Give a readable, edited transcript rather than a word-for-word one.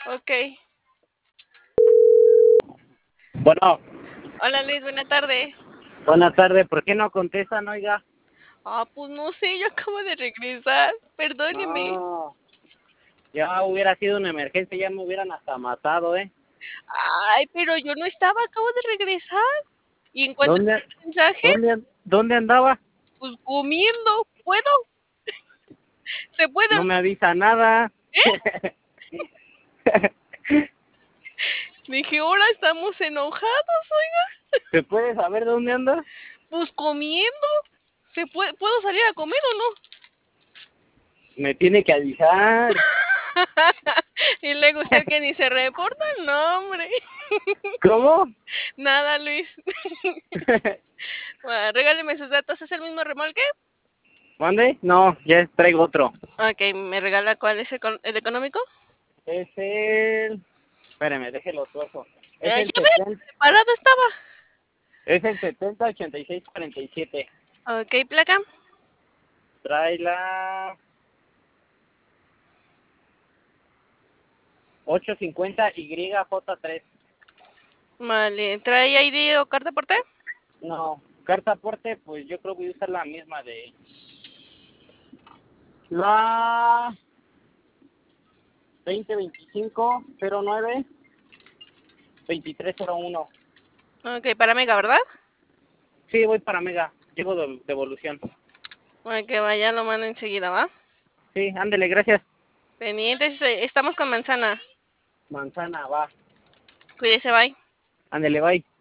Ok. Bueno, Hola Luis, buena tarde. buenas tardes. ¿Por qué no contestan, oiga? Pues no sé, yo acabo de regresar. Perdóneme. No, ya hubiera sido una emergencia, ya me hubieran hasta matado, ¿eh? Ay, pero yo no estaba, acabo de regresar. Y encuentro ¿Dónde, el mensaje, dónde andaba? pues comiendo. ¿Puedo? ¿Se puede? No me avisa nada. Dije, ahora estamos enojados, oiga. ¿Se puede saber dónde anda? Pues comiendo. ¿Puedo salir a comer o no? Me tiene que avisar. Y luego usted que ni se reporta, no, hombre. ¿Cómo? Nada, Luis. Regáleme sus datos, ¿es el mismo remolque? ¿Mande? No, ya traigo otro. Ok, ¿me regala cuál es el económico? Es el... Espérame, déjelo tuerzo. Es el Ya ve, 70, preparado estaba. es el 708647. Ok, placa. Trae la 850 YJ3. Vale, ¿trae ID o carta porte? No, carta aporte, pues yo creo que voy a usar la misma de la 2025-09-2301. Ok, para Mega, ¿verdad? Sí, voy para Mega, llevo de devolución. Ok, vaya, lo mando enseguida, ¿va? Sí, ándele, gracias. Pendientes, estamos con manzana. Manzana, va. Cuídese, bye. Ándele, bye.